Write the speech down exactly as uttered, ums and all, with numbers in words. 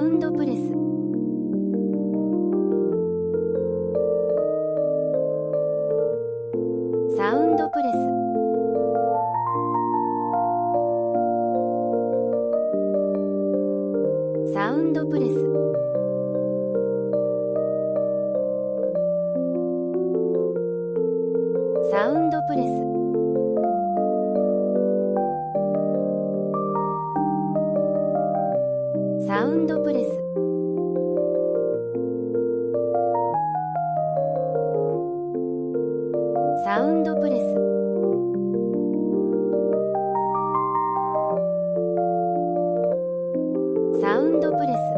ウンドプレス、サウンドプレス、サウンドプレス、サウンドプレス、サウンドプレス、サウンドプレス、サウンドプレス。